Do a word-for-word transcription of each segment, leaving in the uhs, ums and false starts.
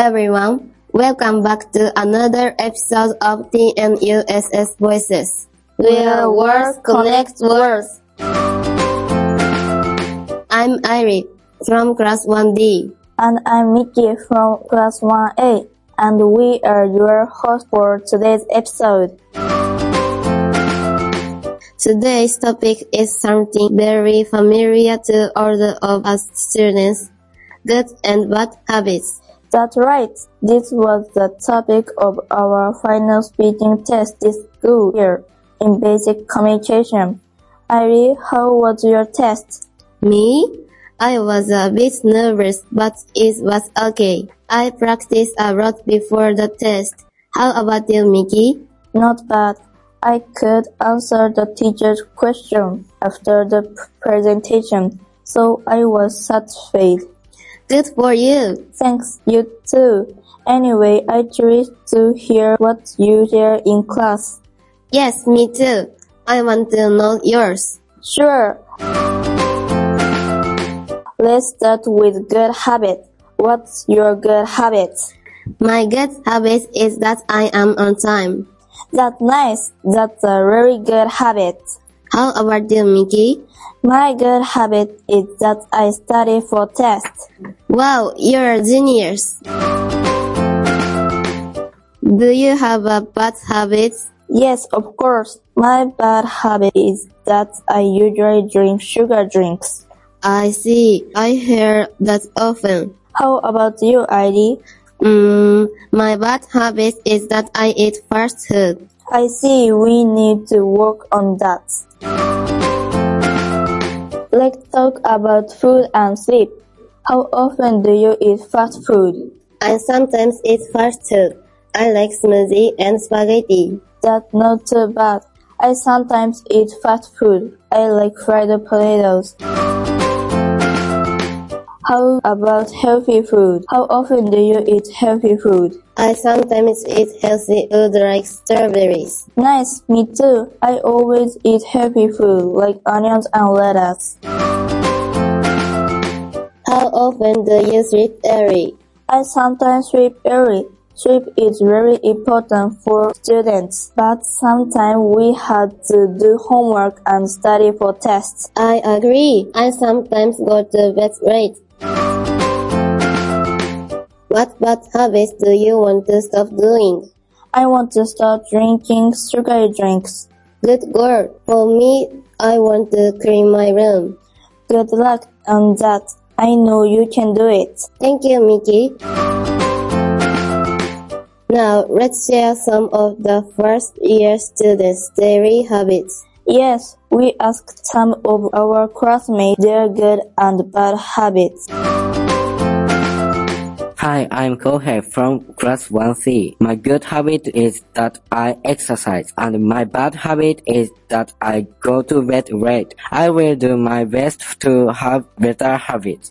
everyone. Welcome back to another episode of T N U S S Voices, where words connect words. I'm Irie from Class one D. And I'm Mickey from Class one A, and we are your hosts for today's episode. Today's topic is something very familiar to all of us students, good and bad habits. That's right. This was the topic of our final speaking test this school year in basic communication. Irie, how was your test? Me? I was a bit nervous, but it was okay. I practiced a lot before the test. How about you, Mickey? Not bad. I could answer the teacher's question after the presentation, so I was satisfied. Good for you. Thanks, you too. Anyway, I curious to hear what you share in class. Yes, me too. I want to know yours. Sure. Let's start with good habit. What's your good habit? My good habit is that I am on time. That's nice. That's a very good habit. How about you, Mickey? My good habit is that I study for tests. Wow, you're a genius. Do you have a bad habit? Yes, of course. My bad habit is that I usually drink sugar drinks. I see. I hear that often. How about you, Irie? Mm, my bad habit is that I eat fast food. I see. We need to work on that. Let's talk about food and sleep. How often do you eat fast food? I sometimes eat fast food. I like smoothie and spaghetti. That's not too bad. I sometimes eat fast food. I like fried potatoes. How about healthy food? How often do you eat healthy food? I sometimes eat healthy food like strawberries. Nice, me too. I always eat healthy food like onions and lettuce. How often do you sleep early? I sometimes sleep early. Sleep is very important for students, but sometimes we have to do homework and study for tests. I agree. I sometimes go to bed late. What bad habits do you want to stop doing? I want to stop drinking sugary drinks. Good girl. For me, I want to clean my room. Good luck on that. I know you can do it. Thank you, Mickey. Now, let's share some of the first year students' daily habits. Yes, we asked some of our classmates their good and bad habits. Hi, I'm Kohei from Class one C. My good habit is that I exercise, and my bad habit is that I go to bed late. I will do my best to have better habits.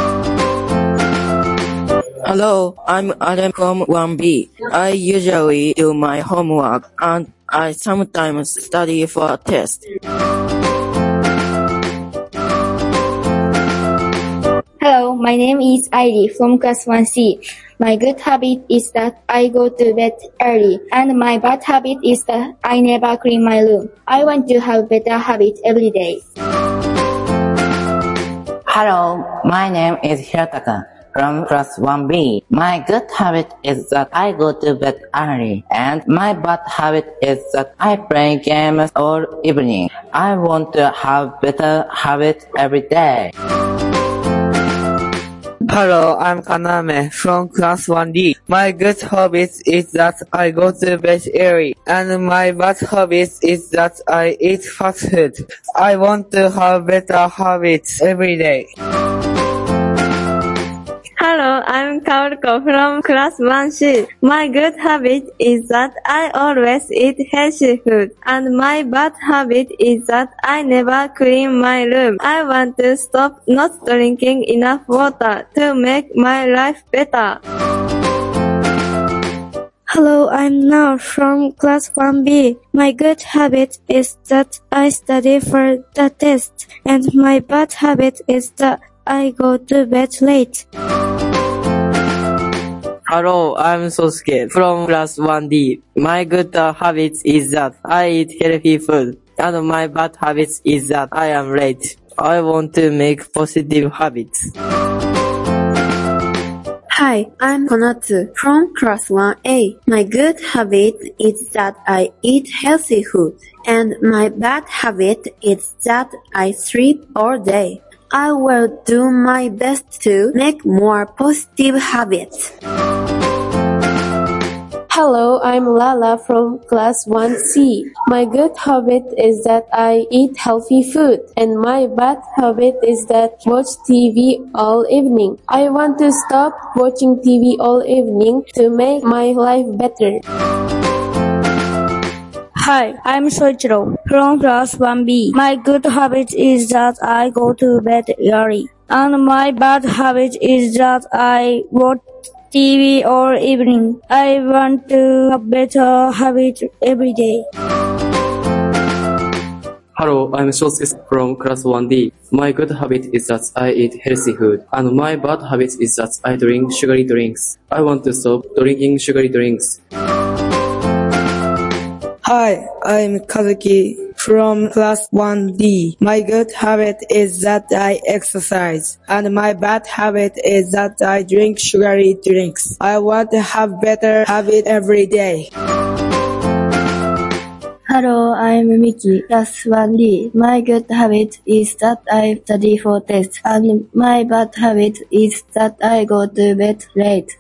Hello, I'm Adam from one B. I usually do my homework, and I sometimes study for a test. Hello, my name is Irie from Class one C. My good habit is that I go to bed early, and my bad habit is that I never clean my room. I want to have better habits every day. Hello, my name is Hirotaka from Class one B. My good habit is that I go to bed early, and my bad habit is that I play games all evening. I want to have better habits every day. Hello, I'm Kaname from Class one D. My good habit is that I go to bed early, and my bad habit is that I eat fast food. I want to have better habits every day. Hello, I'm Kaoruko from Class one C. My good habit is that I always eat healthy food, and my bad habit is that I never clean my room. I want to stop not drinking enough water to make my life better. Hello, I'm Nao from Class one B. My good habit is that I study for the test, and my bad habit is that I go to bed late. Hello, I'm Sosuke from class one D. My good habit is that I eat healthy food, and my bad habit is that I am late. I want to make positive habits. Hi, I'm Konatsu from class one A. My good habit is that I eat healthy food, and my bad habit is that I sleep all day. I will do my best to make more positive habits. Hello, I'm Lala from class one C. My good habit is that I eat healthy food, and my bad habit is that I watch T V all evening. I want to stop watching T V all evening to make my life better. Hi, I'm Soichiro from class one B. My good habit is that I go to bed early, and my bad habit is that I watch T V all evening. I want to have better habits every day. Hello, I'm Shosuke from class one D. My good habit is that I eat healthy food, and my bad habit is that I drink sugary drinks. I want to stop drinking sugary drinks. Hi, I'm Kazuki from class one D. My good habit is that I exercise, and my bad habit is that I drink sugary drinks. I want to have better habit every day. Hello, I'm Miki, class one D. My good habit is that I study for tests, and my bad habit is that I go to bed late.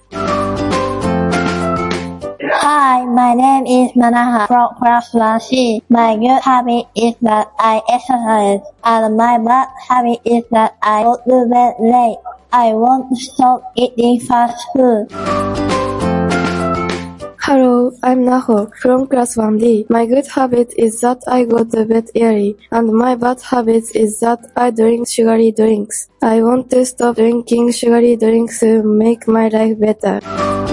Hi, my name is Manaha from class one C. My good habit is that I exercise, and my bad habit is that I go to bed late. I want to stop eating fast food. Hello, I'm Naho from class one D. My good habit is that I go to bed early, and my bad habit is that I drink sugary drinks. I want to stop drinking sugary drinks to make my life better.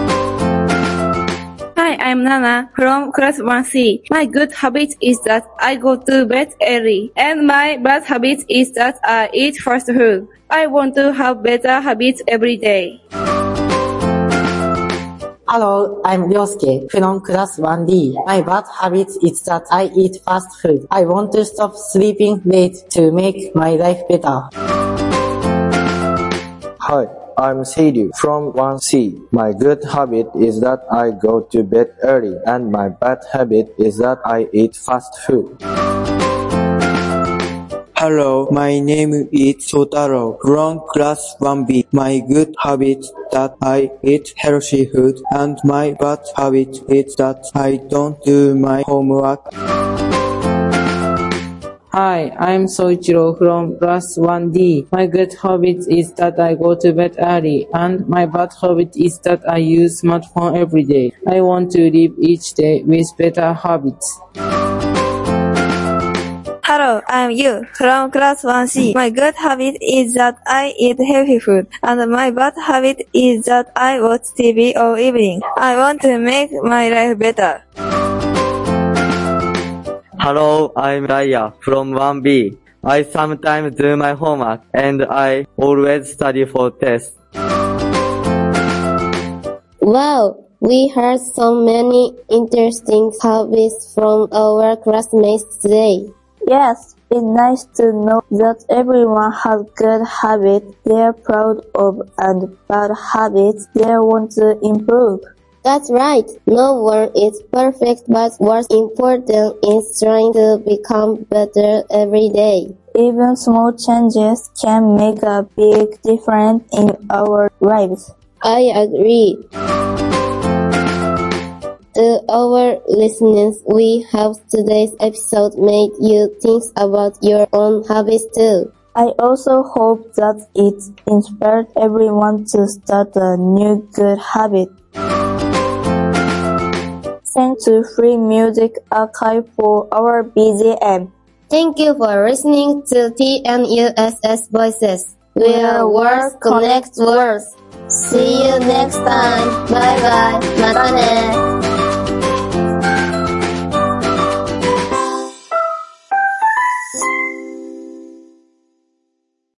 Hi, I'm Nana from class one C. My good habit is that I go to bed early, and my bad habit is that I eat fast food. I want to have better habits every day. Hello, I'm Ryosuke from class one D. My bad habit is that I eat fast food. I want to stop sleeping late to make my life better. Hi, I'm Seiru from one C. My good habit is that I go to bed early, and my bad habit is that I eat fast food. Hello, my name is Shotaro from class one B. My good habit is that I eat healthy food, and my bad habit is that I don't do my homework. Hi, I'm Soichiro from class one D. My good habit is that I go to bed early, and my bad habit is that I use smartphone every day. I want to live each day with better habits. Hello, I'm Yu from class one C. My good habit is that I eat healthy food, and my bad habit is that I watch T V all evening. I want to make my life better. Hello, I'm Raya from one B. I sometimes do my homework, and I always study for tests. Wow, we heard so many interesting habits from our classmates today. Yes, it's nice to know that everyone has good habits they're proud of and bad habits they want to improve. That's right. No one is perfect, but what's important is trying to become better every day. Even small changes can make a big difference in our lives. I agree. To our listeners, we hope today's episode made you think about your own habits too. I also hope that it inspired everyone to start a new good habit. Thanks to Free Music Archive for our B G M. Thank you for listening to T N U S S Voices, where words connect words. See you next time. Bye bye. Mata ne.